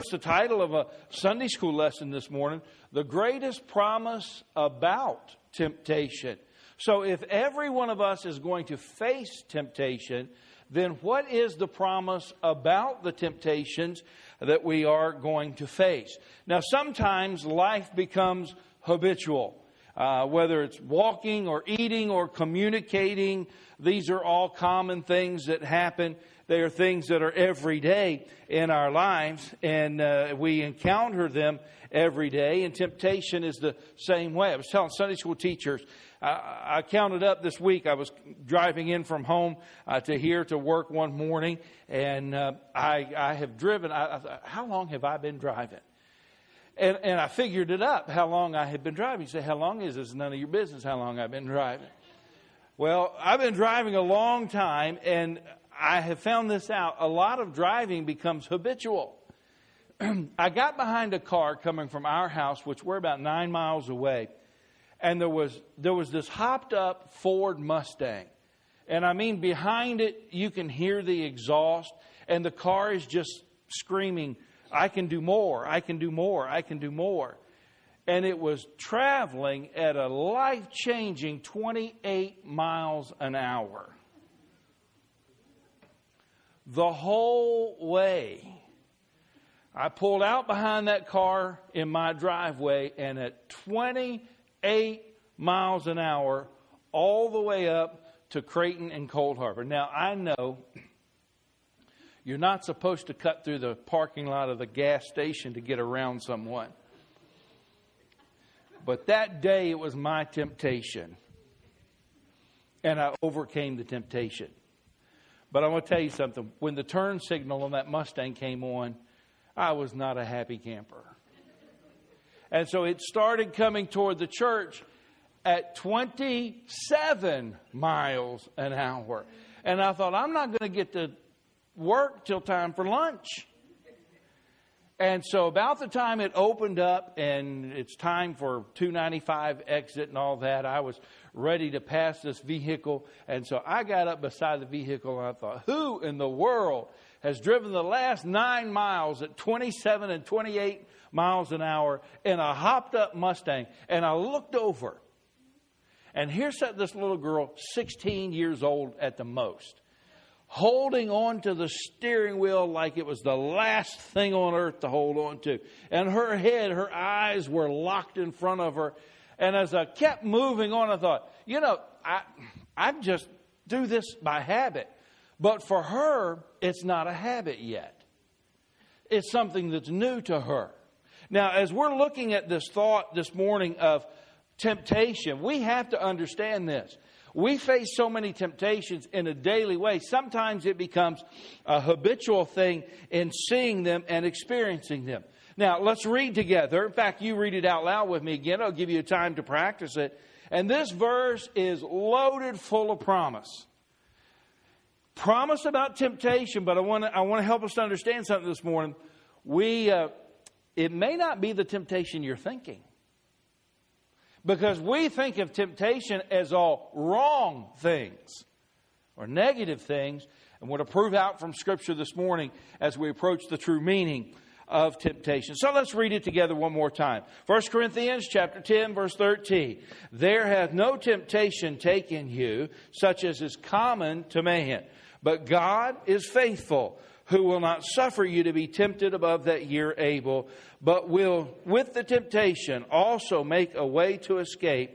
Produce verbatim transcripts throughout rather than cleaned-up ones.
The title of a Sunday school lesson this morning, The Greatest Promise About Temptation. So if every one of us is going to face temptation, then what is the promise about the temptations that we are going to face? Now, sometimes life becomes habitual. Uh, whether it's walking or eating or communicating, these are all common things that happen. They are things that are every day in our lives, and uh, we encounter them every day. And temptation is the same way. I was telling Sunday school teachers, I, I counted up this week. I was driving in from home uh, to here to work one morning, and uh, I, I have driven. I, I thought, how long have I been driving? And, and I figured it up, how long I had been driving. You say, how long is this? It's none of your business how long I've been driving. Well, I've been driving a long time, and I have found this out. A lot of driving becomes habitual. I got behind a car coming from our house, which we're about nine miles away, and there was there was this hopped up Ford Mustang. And I mean, behind it, you can hear the exhaust, and the car is just screaming, I can do more, I can do more, I can do more. And it was traveling at a life-changing twenty-eight miles an hour. The whole way. I pulled out behind that car in my driveway, and at twenty-eight miles an hour, all the way up to Creighton and Cold Harbor. Now, I know you're not supposed to cut through the parking lot of the gas station to get around someone. But that day, it was my temptation. And I overcame the temptation. But I want to tell you something. When the turn signal on that Mustang came on, I was not a happy camper. And so it started coming toward the church at twenty-seven miles an hour. And I thought, I'm not going to get to work till time for lunch. And so about the time it opened up and it's time for two ninety-five exit and all that, I was ready to pass this vehicle. And so I got up beside the vehicle and I thought, who in the world has driven the last nine miles at twenty-seven and twenty-eight miles an hour in a hopped up Mustang? And I looked over, and here sat this little girl, sixteen years old at the most, holding on to the steering wheel like it was the last thing on earth to hold on to. And her head, her eyes were locked in front of her. And as I kept moving on, I thought, you know, I I just do this by habit. But for her, it's not a habit yet. It's something that's new to her. Now, as we're looking at this thought this morning of temptation, we have to understand this. We face so many temptations in a daily way. Sometimes it becomes a habitual thing in seeing them and experiencing them. Now, let's read together. In fact, you read it out loud with me again. I'll give you time to practice it. And this verse is loaded full of promise. Promise about temptation, but I want to I want to help us to understand something this morning. We uh, it may not be the temptation you're thinking. Because we think of temptation as all wrong things or negative things. And want to prove out from Scripture this morning as we approach the true meaning of temptation. So let's read it together one more time. First Corinthians chapter ten, verse thirteen. There hath no temptation taken you, such as is common to man. But God is faithful, who will not suffer you to be tempted above that ye are able, but will, with the temptation, also make a way to escape.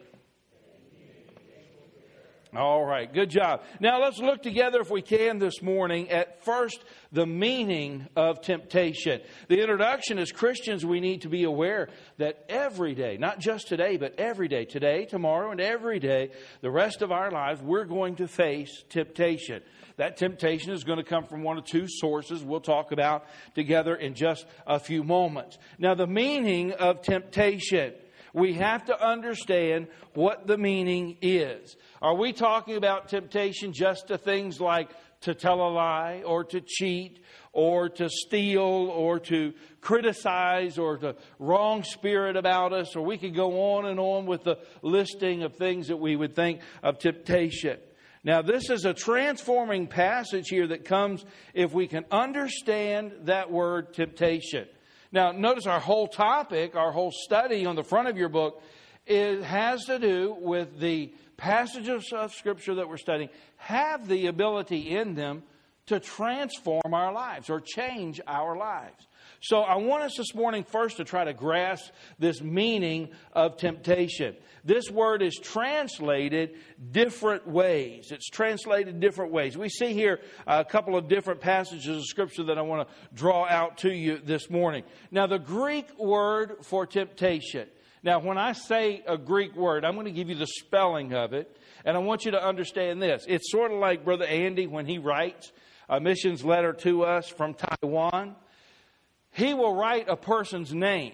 All right, good job. Now let's look together, if we can, this morning at first the meaning of temptation. The introduction, as Christians, we need to be aware that every day, not just today, but every day, today, tomorrow, and every day, the rest of our lives, we're going to face temptation. That temptation is going to come from one of two sources we'll talk about together in just a few moments. Now, the meaning of temptation. We have to understand what the meaning is. Are we talking about temptation just to things like to tell a lie or to cheat or to steal or to criticize or to wrong spirit about us? Or we could go on and on with the listing of things that we would think of temptation. Now, this is a transforming passage here that comes if we can understand that word temptation. Now, notice our whole topic, our whole study on the front of your book, it has to do with the passages of Scripture that we're studying have the ability in them to transform our lives or change our lives. So I want us this morning first to try to grasp this meaning of temptation. This word is translated different ways. It's translated different ways. We see here a couple of different passages of Scripture that I want to draw out to you this morning. Now, the Greek word for temptation. Now, when I say a Greek word, I'm going to give you the spelling of it. And I want you to understand this. It's sort of like Brother Andy when he writes a missions letter to us from Taiwan. He will write a person's name,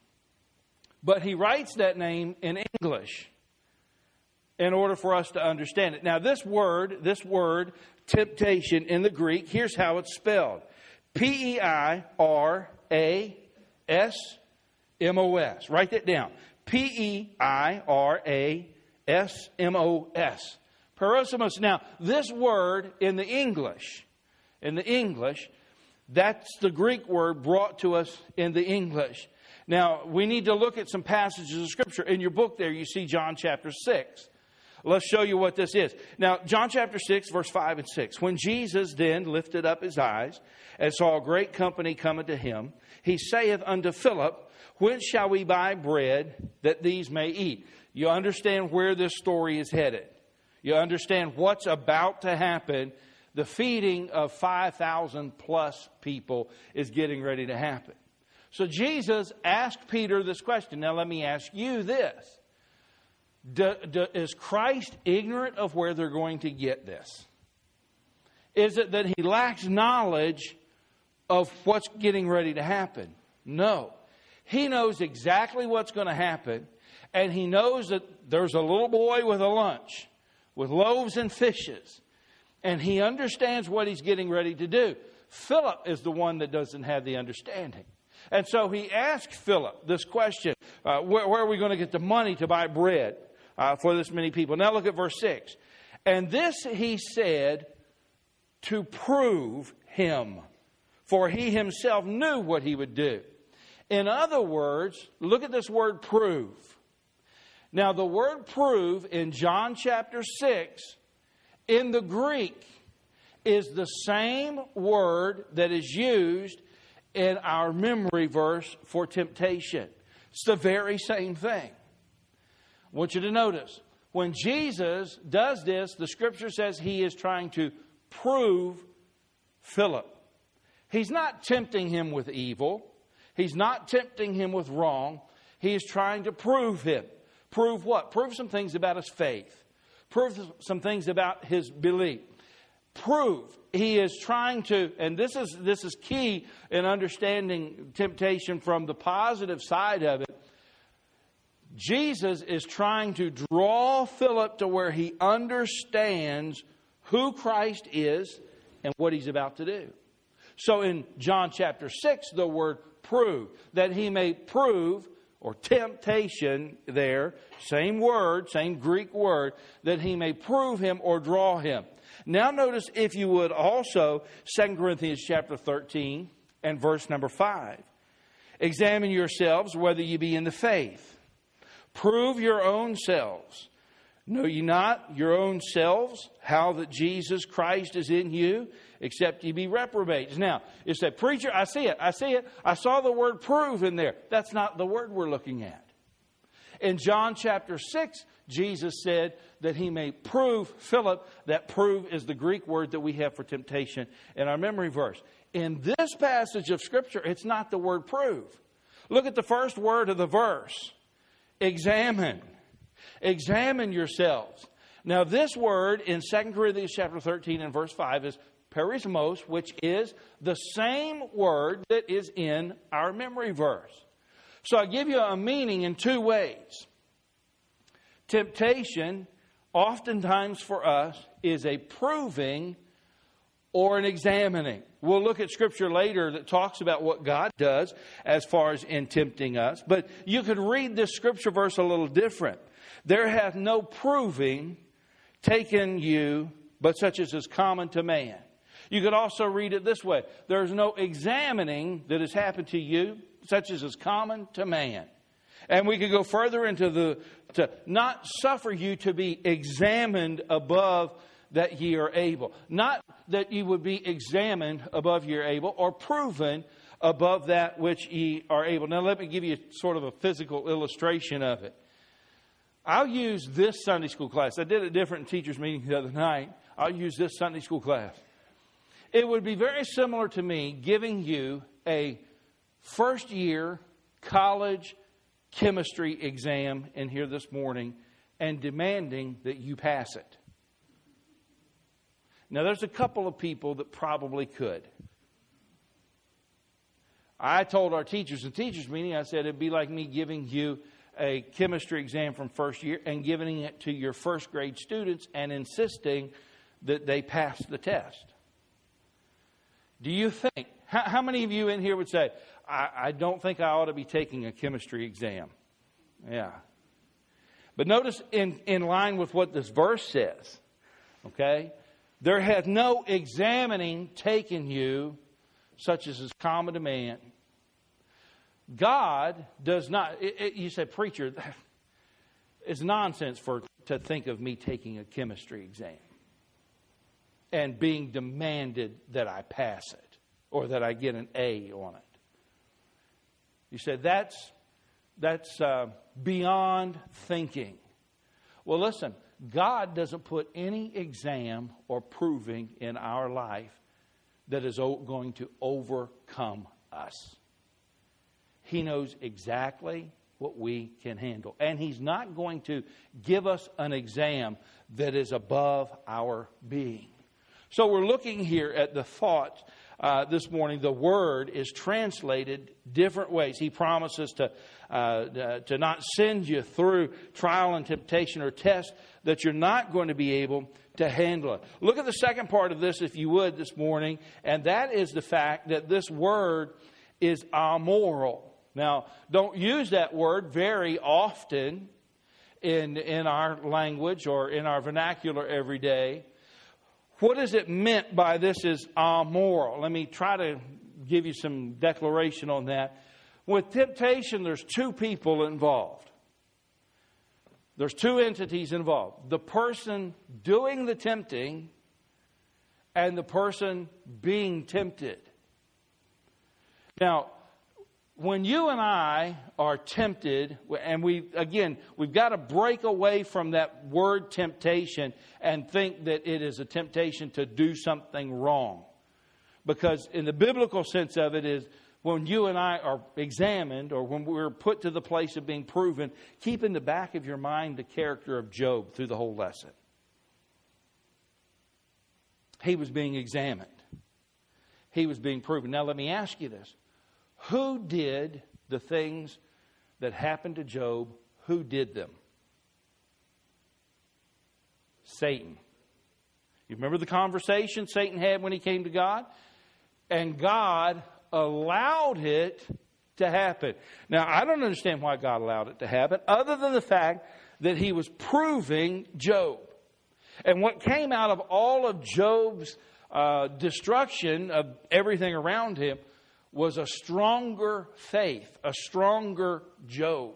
but he writes that name in English in order for us to understand it. Now, this word, this word, temptation in the Greek, here's how it's spelled. P E I R A S M O S. Write that down. P E I R A S M O S. Peirasmos. Now, this word in the English, in the English, that's the Greek word brought to us in the English. Now, we need to look at some passages of Scripture. In your book there, you see John chapter six. Let's show you what this is. Now, John chapter six, verse five and six. When Jesus then lifted up his eyes and saw a great company coming to him, he saith unto Philip, whence shall we buy bread that these may eat? You understand where this story is headed. You understand what's about to happen. The feeding of five thousand plus people is getting ready to happen. So Jesus asked Peter this question. Now let me ask you this. Do, do, is Christ ignorant of where they're going to get this? Is it that he lacks knowledge of what's getting ready to happen? No. He knows exactly what's going to happen. And he knows that there's a little boy with a lunch with loaves and fishes. And he understands what he's getting ready to do. Philip is the one that doesn't have the understanding. And so he asked Philip this question, uh, where, where are we going to get the money to buy bread uh, for this many people? Now look at verse six. And this he said to prove him, for he himself knew what he would do. In other words, look at this word prove. Now the word prove in John chapter six in the Greek is the same word that is used in our memory verse for temptation. It's the very same thing. I want you to notice, when Jesus does this, the Scripture says he is trying to prove Philip. He's not tempting him with evil. He's not tempting him with wrong. He is trying to prove him. Prove what? Prove some things about his faith. Prove some things about his belief. Prove. He is trying to, and this is this is key in understanding temptation from the positive side of it. Jesus is trying to draw Philip to where he understands who Christ is and what he's about to do. So in John chapter six, the word prove, that he may prove, or temptation there, same word, same Greek word, that he may prove him or draw him. Now notice, if you would, also Second Corinthians chapter thirteen and verse number five. Examine yourselves whether you be in the faith. Prove your own selves. Know ye not your own selves how that Jesus Christ is in you, except ye be reprobates. Now, you say, preacher, I see it, I see it. I saw the word prove in there. That's not the word we're looking at. In John chapter six, Jesus said that he may prove Philip. That prove is the Greek word that we have for temptation in our memory verse. In this passage of Scripture, it's not the word prove. Look at the first word of the verse. Examine. Examine yourselves. Now this word in Second Corinthians chapter thirteen and verse five is peirasmos, which is the same word that is in our memory verse. So I give you a meaning in two ways. Temptation, oftentimes for us, is a proving or an examining. We'll look at Scripture later that talks about what God does as far as in tempting us. But you could read this Scripture verse a little different. There hath no proving taken you, but such as is common to man. You could also read it this way. There's no examining that has happened to you such as is common to man. And we could go further into the, to not suffer you to be examined above that ye are able. Not that you would be examined above ye are able, or proven above that which ye are able. Now let me give you sort of a physical illustration of it. I'll use this Sunday school class. I did a different teachers meeting the other night. I'll use this Sunday school class. It would be very similar to me giving you a first year college chemistry exam in here this morning and demanding that you pass it. Now, there's a couple of people that probably could. I told our teachers, the teachers meeting, I said it'd be like me giving you a chemistry exam from first year and giving it to your first grade students and insisting that they pass the test. Do you think, how, how many of you in here would say, I, I don't think I ought to be taking a chemistry exam? Yeah. But notice in, in line with what this verse says, okay, there hath no examining taken you, such as is common to man. God does not, it, it, you say, preacher, it's nonsense for to think of me taking a chemistry exam and being demanded that I pass it or that I get an A on it. You said, that's, that's uh, beyond thinking. Well, listen, God doesn't put any exam or proving in our life that is going to overcome us. He knows exactly what we can handle. And He's not going to give us an exam that is above our being. So we're looking here at the thought uh, this morning. The Word is translated different ways. He promises to, uh, to not send you through trial and temptation or test that you're not going to be able to handle it. Look at the second part of this, if you would, this morning. And that is the fact that this Word is amoral. Now, don't use that word very often in, in our language or in our vernacular every day. What is it meant by this is amoral? Let me try to give you some declaration on that. With temptation, there's two people involved. There's two entities involved. The person doing the tempting and the person being tempted. Now, when you and I are tempted, and we, again, we've got to break away from that word temptation and think that it is a temptation to do something wrong. Because in the biblical sense of it is, when you and I are examined, or when we're put to the place of being proven, keep in the back of your mind the character of Job through the whole lesson. He was being examined. He was being proven. Now let me ask you this. Who did the things that happened to Job? Who did them? Satan. You remember the conversation Satan had when he came to God? And God allowed it to happen. Now, I don't understand why God allowed it to happen, other than the fact that He was proving Job. And what came out of all of Job's uh, destruction of everything around him was a stronger faith, a stronger Job.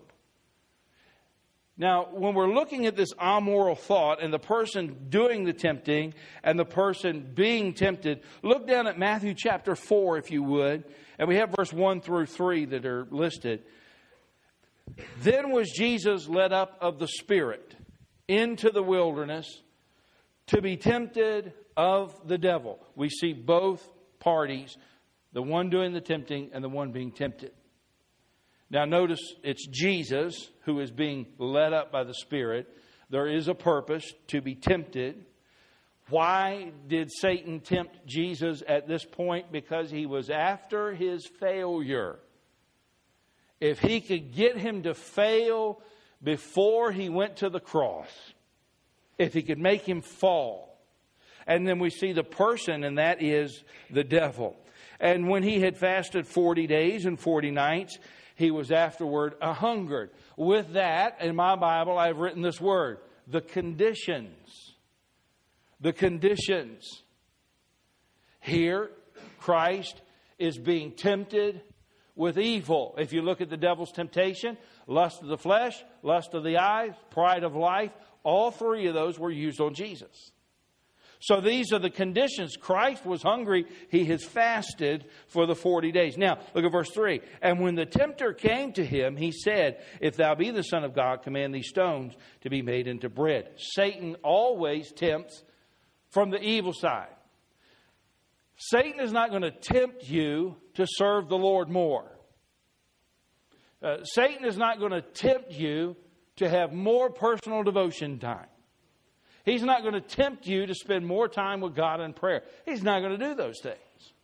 Now, when we're looking at this amoral thought and the person doing the tempting and the person being tempted, look down at Matthew chapter four, if you would. And we have verse one through three that are listed. Then was Jesus led up of the Spirit into the wilderness to be tempted of the devil. We see both parties, the one doing the tempting and the one being tempted. Now notice it's Jesus who is being led up by the Spirit. There is a purpose to be tempted. Why did Satan tempt Jesus at this point? Because he was after his failure. If he could get him to fail before he went to the cross, if he could make him fall. And then we see the person, and that is the devil. And when he had fasted forty days and forty nights, he was afterward a hungered. With that, in my Bible, I've written this word, the conditions. The conditions. Here, Christ is being tempted with evil. If you look at the devil's temptation, lust of the flesh, lust of the eyes, pride of life, all three of those were used on Jesus. So these are the conditions. Christ was hungry. He has fasted for the forty days. Now, look at verse three. And when the tempter came to him, he said, if thou be the Son of God, command these stones to be made into bread. Satan always tempts from the evil side. Satan is not going to tempt you to serve the Lord more. Uh, Satan is not going to tempt you to have more personal devotion time. He's not going to tempt you to spend more time with God in prayer. He's not going to do those things.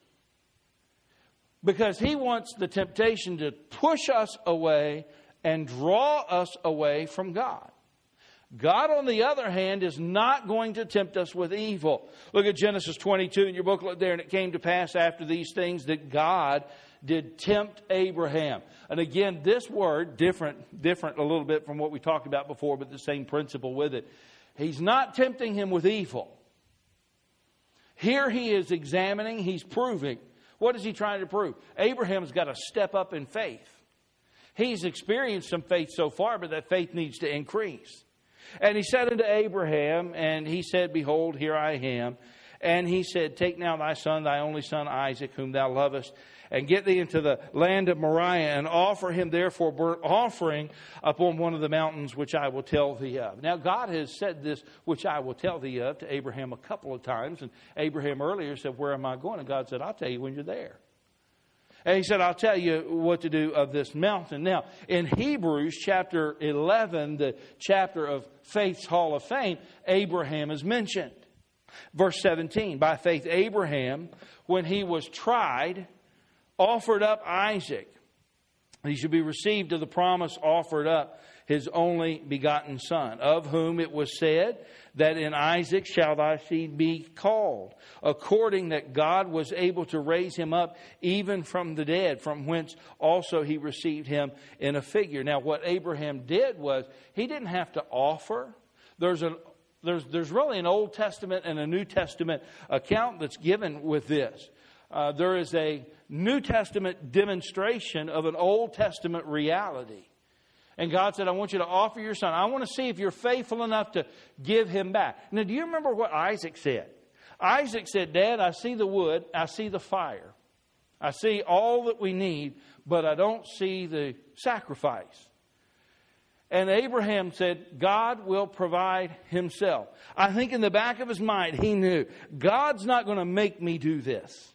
Because he wants the temptation to push us away and draw us away from God. God, on the other hand, is not going to tempt us with evil. Look at Genesis twenty-two in your booklet there. And it came to pass after these things that God did tempt Abraham. And again, this word, different, different a little bit from what we talked about before, but the same principle with it. He's not tempting him with evil. Here he is examining, he's proving. What is he trying to prove? Abraham's got to step up in faith. He's experienced some faith so far, but that faith needs to increase. And he said unto Abraham, and he said, behold, here I am. And he said, take now thy son, thy only son Isaac, whom thou lovest, and get thee into the land of Moriah, and offer him therefore burnt offering upon one of the mountains which I will tell thee of. Now God has said this, which I will tell thee of, to Abraham a couple of times. And Abraham earlier said, where am I going? And God said, I'll tell you when you're there. And he said, I'll tell you what to do of this mountain. Now, in Hebrews chapter eleven, the chapter of Faith's Hall of Fame, Abraham is mentioned. Verse seventeen, by faith Abraham, when he was tried, offered up Isaac. He should be received of the promise, offered up his only begotten son, of whom it was said that in Isaac shall thy seed be called, according that God was able to raise him up even from the dead, from whence also he received him in a figure. Now, what Abraham did was, he didn't have to offer. There's an There's, there's really an Old Testament and a New Testament account that's given with this. Uh, there is a New Testament demonstration of an Old Testament reality. And God said, I want you to offer your son. I want to see if you're faithful enough to give him back. Now, do you remember what Isaac said? Isaac said, Dad, I see the wood, I see the fire. I see all that we need, but I don't see the sacrifice. And Abraham said, God will provide himself. I think in the back of his mind, he knew, God's not going to make me do this.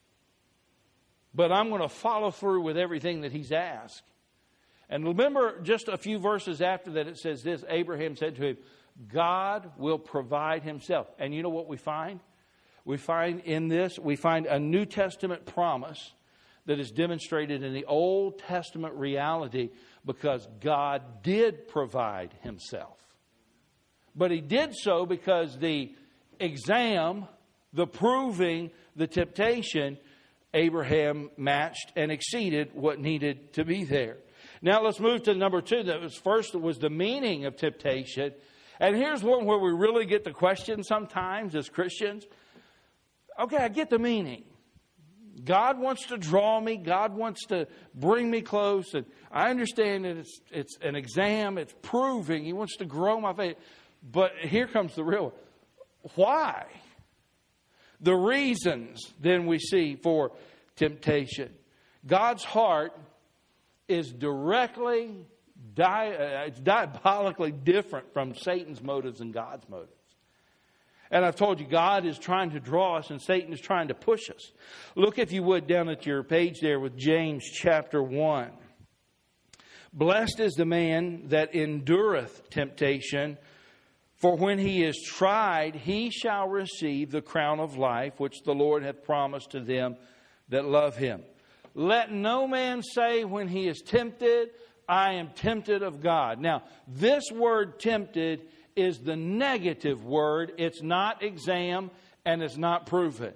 But I'm going to follow through with everything that he's asked. And remember, just a few verses after that, it says this, Abraham said to him, God will provide himself. And you know what we find? We find in this, we find a New Testament promise that is demonstrated in the Old Testament reality, because God did provide himself. But he did so because the exam, the proving, the temptation, Abraham matched and exceeded what needed to be there. Now let's move to number two. That was first was the meaning of temptation. And here's one where we really get the question sometimes as Christians. Okay, I get the meaning. God wants to draw me. God wants to bring me close. And I understand that it's, it's an exam. It's proving. He wants to grow my faith. But here comes the real one. Why? The reasons then we see for temptation. God's heart is directly, di- uh, it's diabolically different from Satan's motives and God's motives. And I've told you, God is trying to draw us and Satan is trying to push us. Look, if you would, down at your page there with James chapter one. Blessed is the man that endureth temptation, for when he is tried, he shall receive the crown of life, which the Lord hath promised to them that love him. Let no man say when he is tempted, I am tempted of God. Now, this word tempted is the negative word. It's not exam and it's not proven.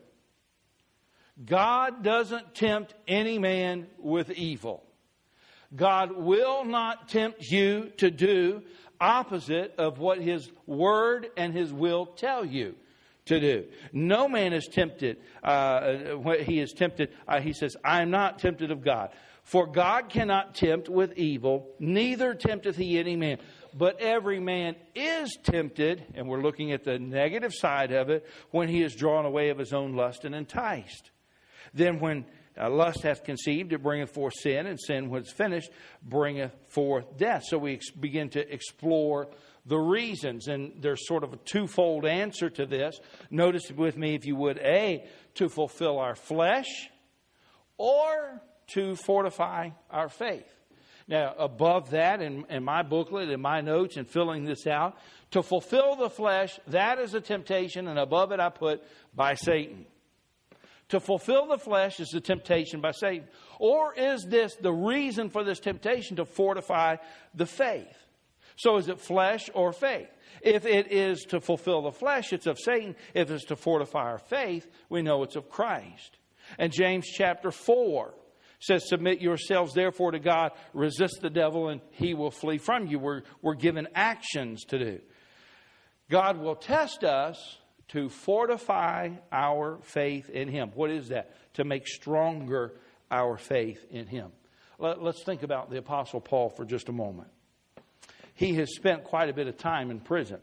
God doesn't tempt any man with evil. God will not tempt you to do opposite of what His Word and His will tell you to do. No man is tempted. Uh, when he is tempted, uh, he says, I am not tempted of God. For God cannot tempt with evil, neither tempteth he any man. But every man is tempted, and we're looking at the negative side of it, when he is drawn away of his own lust and enticed. Then when uh, lust hath conceived, it bringeth forth sin, and sin, when it's finished, bringeth forth death. So we ex- begin to explore the reasons, and there's sort of a twofold answer to this. Notice with me, if you would, A, to fulfill our flesh, or to fortify our faith. Now, above that, in, in my booklet, in my notes, and filling this out, to fulfill the flesh, that is a temptation, and above it I put, by Satan. To fulfill the flesh is a temptation by Satan. Or is this the reason for this temptation? To fortify the faith. So is it flesh or faith? If it is to fulfill the flesh, it's of Satan. If it's to fortify our faith, we know it's of Christ. And James chapter four says, submit yourselves therefore to God, resist the devil, and he will flee from you. We're, we're given actions to do. God will test us to fortify our faith in him. What is that? To make stronger our faith in him. Let, let's think about the Apostle Paul for just a moment. He has spent quite a bit of time in prison.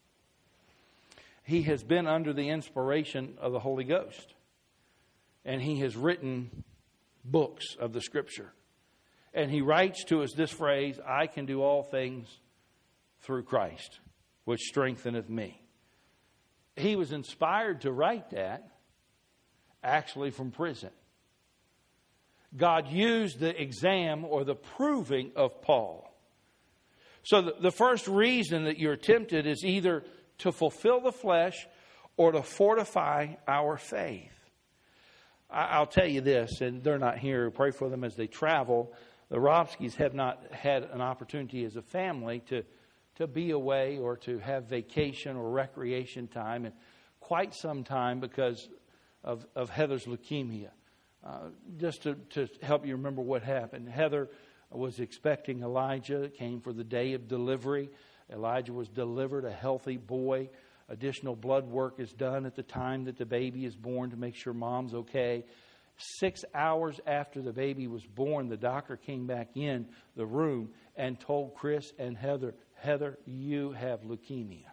He has been under the inspiration of the Holy Ghost. And he has written books of the Scripture. And he writes to us this phrase, I can do all things through Christ, which strengtheneth me. He was inspired to write that actually from prison. God used the exam or the proving of Paul. So the, the first reason that you're tempted is either to fulfill the flesh or to fortify our faith. I'll tell you this, and they're not here. Pray for them as they travel. The Robskis have not had an opportunity as a family to, to be away or to have vacation or recreation time in quite some time because of, of Heather's leukemia. Uh, just to, to help you remember what happened. Heather was expecting Elijah. It came for the day of delivery. Elijah was delivered, a healthy boy. Additional blood work is done at the time that the baby is born to make sure mom's okay. Six hours after the baby was born, the doctor came back in the room and told Chris and Heather, Heather, you have leukemia.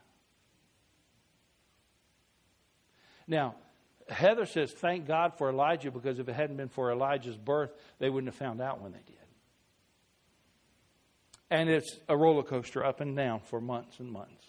Now, Heather says, thank God for Elijah, because if it hadn't been for Elijah's birth, they wouldn't have found out when they did. And it's a roller coaster up and down for months and months.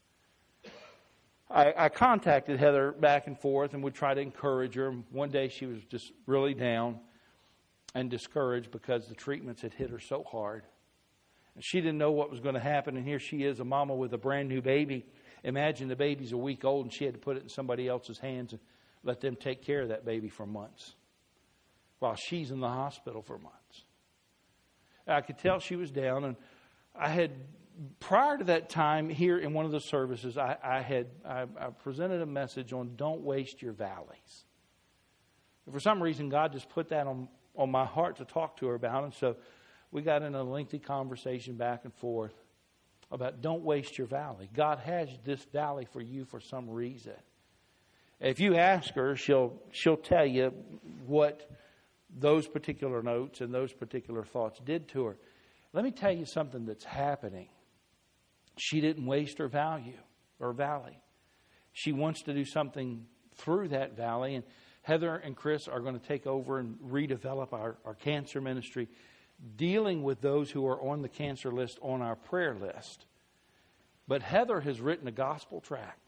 I, I contacted Heather back and forth and would try to encourage her. One day she was just really down and discouraged because the treatments had hit her so hard. And she didn't know what was going to happen. And here she is, a mama with a brand new baby. Imagine the baby's a week old and she had to put it in somebody else's hands and let them take care of that baby for months while she's in the hospital for months. I could tell she was down, and I had, prior to that time, here in one of the services, I, I had I, I presented a message on don't waste your valleys. And for some reason, God just put that on, on my heart to talk to her about, and so we got in a lengthy conversation back and forth about don't waste your valley. God has this valley for you for some reason. If you ask her, she'll she'll tell you what those particular notes and those particular thoughts did to her. Let me tell you something that's happening. She didn't waste her value or valley. She wants to do something through that valley. And Heather and Chris are going to take over and redevelop our, our cancer ministry, dealing with those who are on the cancer list on our prayer list. But Heather has written a gospel tract.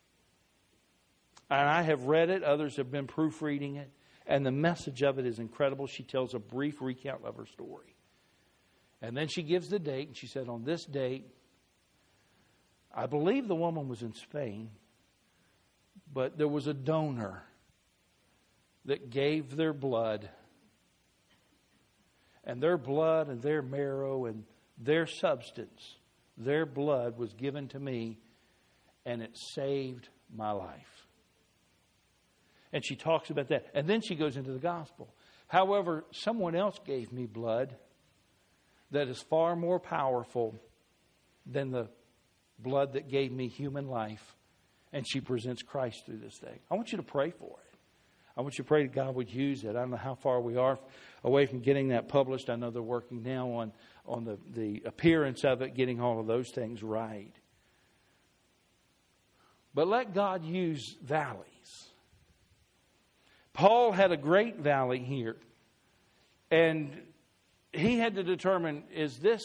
And I have read it. Others have been proofreading it. And the message of it is incredible. She tells a brief recount of her story. And then she gives the date. And she said, on this date, I believe the woman was in Spain, but there was a donor that gave their blood. And their blood and their marrow and their substance, their blood was given to me, and it saved my life. And she talks about that. And then she goes into the gospel. However, someone else gave me blood that is far more powerful than the blood that gave me human life. And she presents Christ through this thing. I want you to pray for it. I want you to pray that God would use it. I don't know how far we are away from getting that published. I know they're working now on, on the, the appearance of it, getting all of those things right. But let God use valleys. Paul had a great valley here. And he had to determine, is this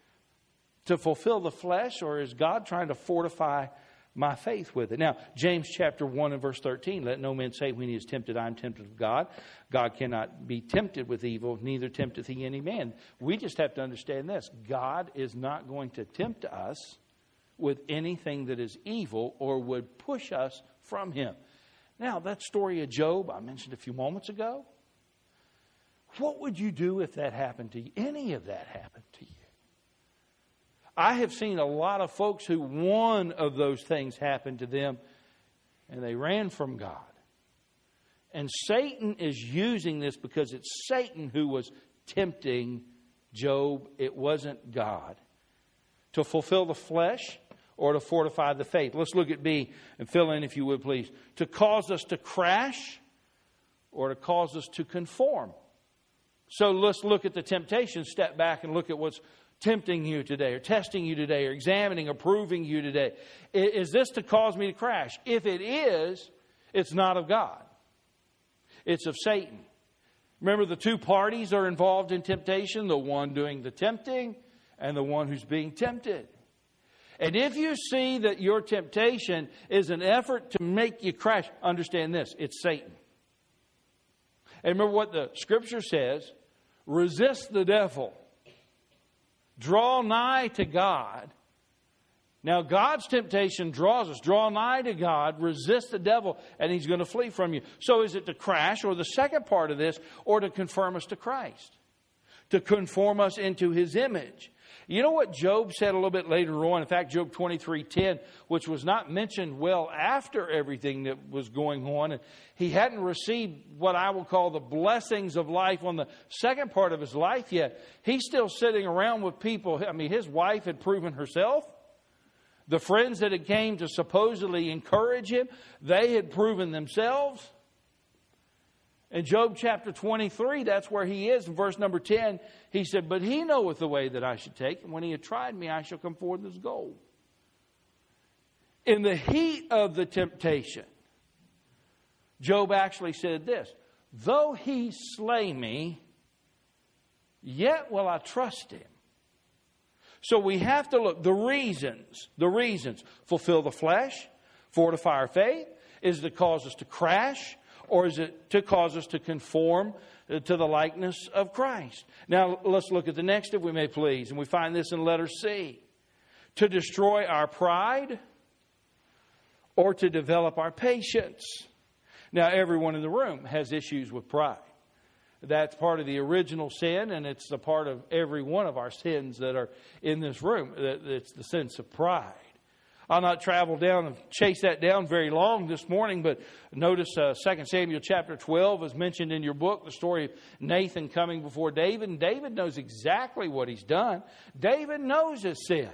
to fulfill the flesh, or is God trying to fortify my faith with it? Now, James chapter one and verse thirteen, let no man say when he is tempted, I am tempted of God. God cannot be tempted with evil, neither tempteth he any man. We just have to understand this. God is not going to tempt us with anything that is evil or would push us from him. Now, that story of Job I mentioned a few moments ago, what would you do if that happened to you? Any of that happened to you? I have seen a lot of folks who one of those things happened to them and they ran from God. And Satan is using this because it's Satan who was tempting Job. It wasn't God. To fulfill the flesh or to fortify the faith. Let's look at B and fill in if you would please. To cause us to crash or to cause us to conform. So let's look at the temptation, step back and look at what's tempting you today, or testing you today, or examining, or proving you today. Is this to cause me to crash? If it is, it's not of God. It's of Satan. Remember, the two parties are involved in temptation, the one doing the tempting and the one who's being tempted. And if you see that your temptation is an effort to make you crash, understand this, it's Satan. And remember what the Scripture says, resist the devil. Draw nigh to God. Now, God's temptation draws us. Draw nigh to God, resist the devil, and he's going to flee from you. So is it to crash, or the second part of this, or to conform us to Christ? To conform us into his image. You know what Job said a little bit later on? In fact, Job twenty-three ten, which was not mentioned well after everything that was going on. And he hadn't received what I will call the blessings of life on the second part of his life yet. He's still sitting around with people. I mean, his wife had proven herself. The friends that had came to supposedly encourage him, they had proven themselves. In Job chapter twenty-three, that's where he is. In verse number ten, he said, but he knoweth the way that I should take, and when he had tried me, I shall come forth as gold. In the heat of the temptation, Job actually said this, though he slay me, yet will I trust him. So we have to look, the reasons, the reasons, fulfill the flesh, fortify our faith, is it to cause us to crash, or is it to cause us to conform to the likeness of Christ? Now, let's look at the next, if we may please. And we find this in letter C. To destroy our pride or to develop our patience. Now, everyone in the room has issues with pride. That's part of the original sin, and it's a part of every one of our sins that are in this room. It's the sense of pride. I'll not travel down and chase that down very long this morning, but notice uh, Second Samuel chapter twelve is mentioned in your book, the story of Nathan coming before David. And David knows exactly what he's done. David knows his sin.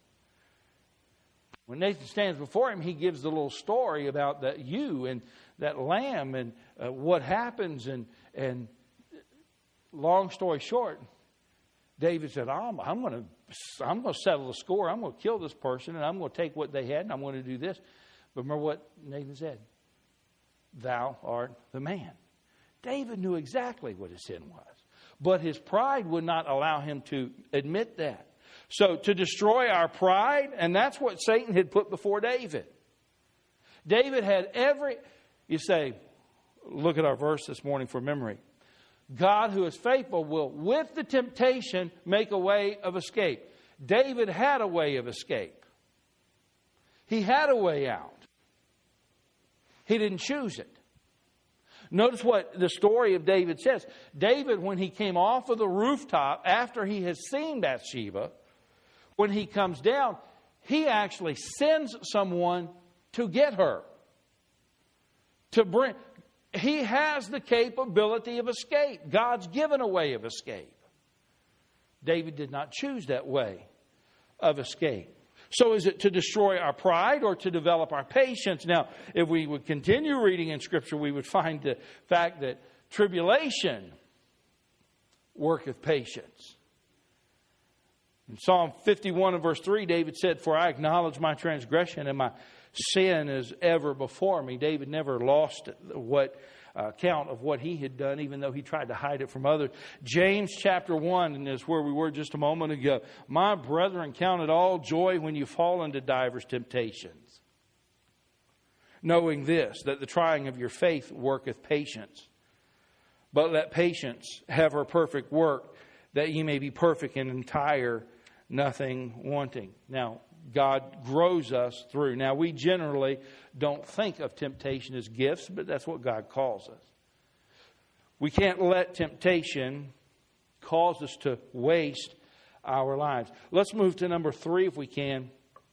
When Nathan stands before him, he gives the little story about that ewe and that lamb and uh, what happens. And, and long story short, David said, I'm, I'm going to I'm going to settle the score. I'm going to kill this person, and I'm going to take what they had, and I'm going to do this. But remember what Nathan said? Thou art the man. David knew exactly what his sin was. But his pride would not allow him to admit that. So to destroy our pride, and that's what Satan had put before David. David had every, you say, look at our verse this morning for memory. God who is faithful will, with the temptation, make a way of escape. David had a way of escape. He had a way out. He didn't choose it. Notice what the story of David says. David, when he came off of the rooftop, after he has seen Bathsheba, when he comes down, he actually sends someone to get her. To bring... He has the capability of escape. God's given a way of escape. David did not choose that way of escape. So is it to destroy our pride or to develop our patience? Now, if we would continue reading in Scripture, we would find the fact that tribulation worketh patience. In Psalm fifty-one and verse three, David said, "For I acknowledge my transgression, and my sin is ever before me." David never lost what uh, count of what he had done, even though he tried to hide it from others. James chapter one, and is where we were just a moment ago. "My brethren, count it all joy when you fall into divers temptations, knowing this, that the trying of your faith worketh patience. But let patience have her perfect work, that ye may be perfect and entire, nothing wanting." Now, God grows us through. Now, we generally don't think of temptation as gifts, but that's what God calls us. We can't let temptation cause us to waste our lives. Let's move to number three if we can.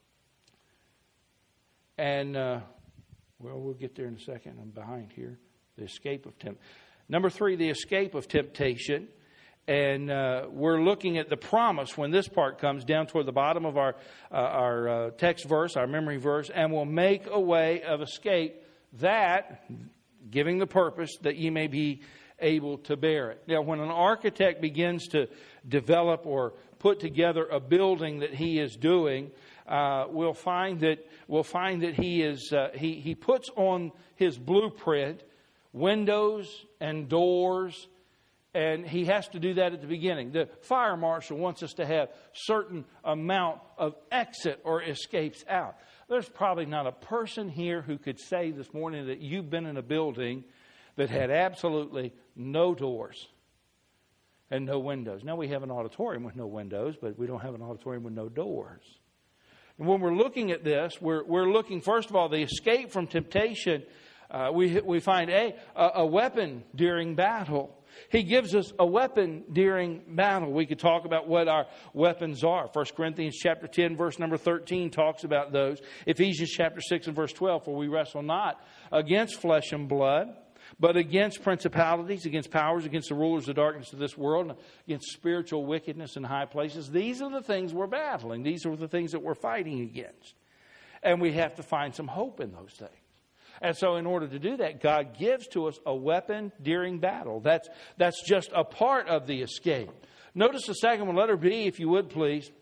And, uh, well, we'll get there in a second. I'm behind here. The escape of temptation. Number three, the escape of temptation. And uh, we're looking at the promise when this part comes down toward the bottom of our uh, our uh, text verse, our memory verse, "and will make a way of escape, that," giving the purpose, "that ye may be able to bear it." Now, when an architect begins to develop or put together a building that he is doing, uh, we'll find that we'll find that he is uh, he he puts on his blueprint windows and doors. And he has to do that at the beginning. The fire marshal wants us to have certain amount of exit or escapes out. There's probably not a person here who could say this morning that you've been in a building that had absolutely no doors and no windows. Now, we have an auditorium with no windows, but we don't have an auditorium with no doors. And when we're looking at this, we're, we're looking, first of all, the escape from temptation. Uh, we, we find a, a weapon during battle. He gives us a weapon during battle. We could talk about what our weapons are. First Corinthians chapter ten, verse number thirteen talks about those. Ephesians chapter six and verse twelve, "For we wrestle not against flesh and blood, but against principalities, against powers, against the rulers of darkness of this world, and against spiritual wickedness in high places." These are the things we're battling. These are the things that we're fighting against. And we have to find some hope in those things. And so in order to do that, God gives to us a weapon during battle. That's, that's just a part of the escape. Notice the second one, letter B, if you would please.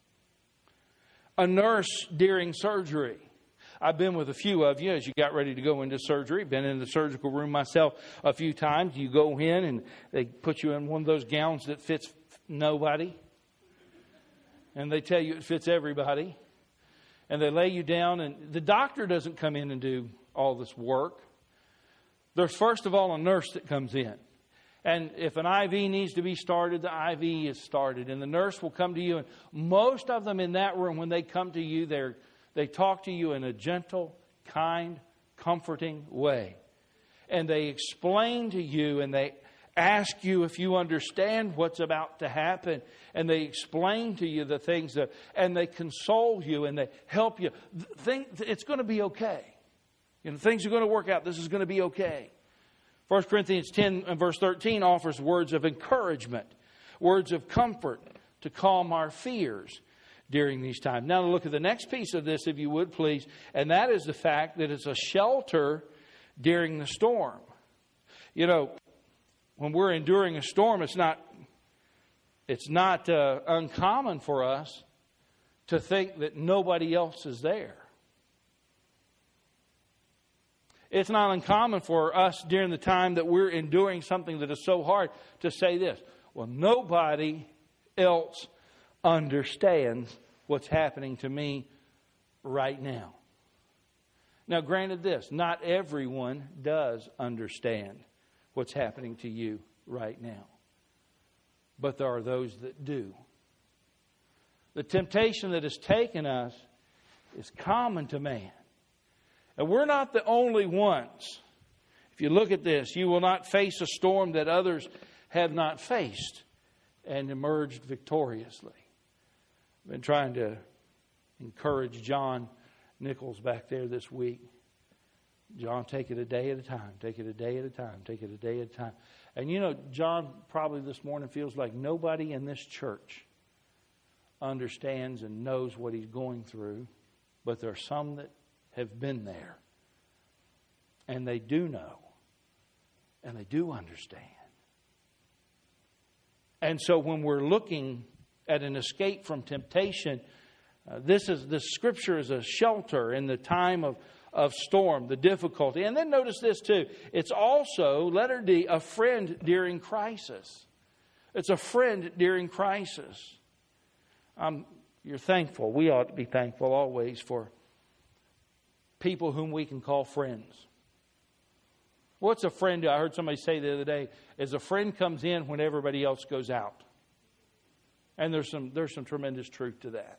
A nurse during surgery. I've been with a few of you as you got ready to go into surgery. Been in the surgical room myself a few times. You go in and they put you in one of those gowns that fits nobody. And they tell you it fits everybody. And they lay you down, and the doctor doesn't come in and do all this work. There's first of all a nurse that comes in. And if an I V needs to be started, the I V is started. And the nurse will come to you. And most of them in that room, when they come to you, they're, they talk to you in a gentle, kind, comforting way. And they explain to you and they ask you if you understand what's about to happen. And they explain to you the things that, and they console you and they help you. Think it's going to be okay. You know, things are going to work out. This is going to be okay. First Corinthians ten and verse thirteen offers words of encouragement, words of comfort to calm our fears during these times. Now look at the next piece of this, if you would please, and that is the fact that it's a shelter during the storm. You know, when we're enduring a storm, it's not it's not uh, uncommon for us to think that nobody else is there. It's not uncommon for us during the time that we're enduring something that is so hard to say this: well, nobody else understands what's happening to me right now. Now, granted this, not everyone does understand what's happening to you right now. But there are those that do. The temptation that has taken us is common to man. And we're not the only ones. If you look at this, you will not face a storm that others have not faced and emerged victoriously. I've been trying to encourage John Nichols back there this week. John, take it a day at a time. Take it a day at a time. Take it a day at a time. And you know, John probably this morning feels like nobody in this church understands and knows what he's going through, but there are some that have been there, and they do know, and they do understand. And so when we're looking at an escape from temptation, uh, this is the Scripture is a shelter in the time of, of storm, the difficulty. And then notice this too. It's also, letter D, a friend during crisis. It's a friend during crisis. Um, you're thankful. We ought to be thankful always for people whom we can call friends. What's a friend do? I heard somebody say the other day, is a friend comes in when everybody else goes out. And there's some there's some tremendous truth to that.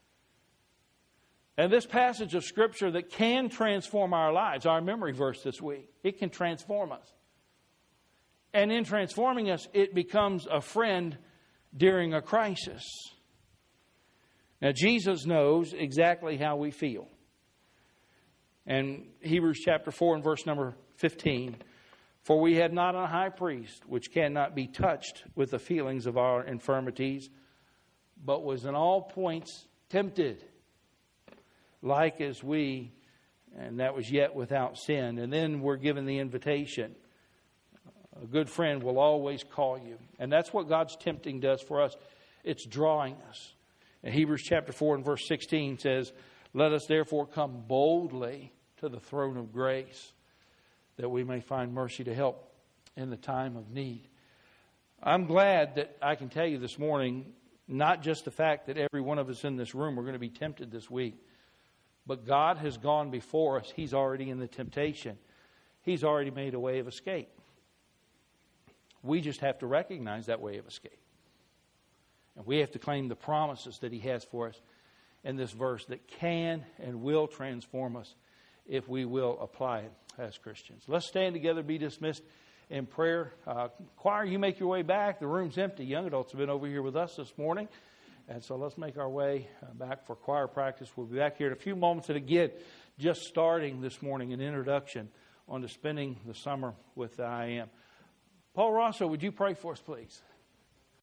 And this passage of Scripture that can transform our lives, our memory verse this week, it can transform us. And in transforming us, it becomes a friend during a crisis. Now, Jesus knows exactly how we feel. And Hebrews chapter four and verse number fifteen, for we have not a high priest which cannot be touched with the feelings of our infirmities, but was in all points tempted, like as we, and that was yet without sin. And then we're given the invitation. A good friend will always call you. And that's what God's tempting does for us. It's drawing us. And Hebrews chapter four and verse sixteen says, let us therefore come boldly to the throne of grace, that we may find mercy to help in the time of need. I'm glad that I can tell you this morning, not just the fact that every one of us in this room are going to be tempted this week, but God has gone before us. He's already in the temptation. He's already made a way of escape. We just have to recognize that way of escape. And we have to claim the promises that He has for us in this verse that can and will transform us if we will apply it as Christians. Let's stand together, be dismissed in prayer. Uh, choir, you make your way back. The room's empty. Young adults have been over here with us this morning. And so let's make our way uh, back for choir practice. We'll be back here in a few moments. And again, just starting this morning, an introduction on to spending the summer with I Am. Paul Rosso, would you pray for us, please?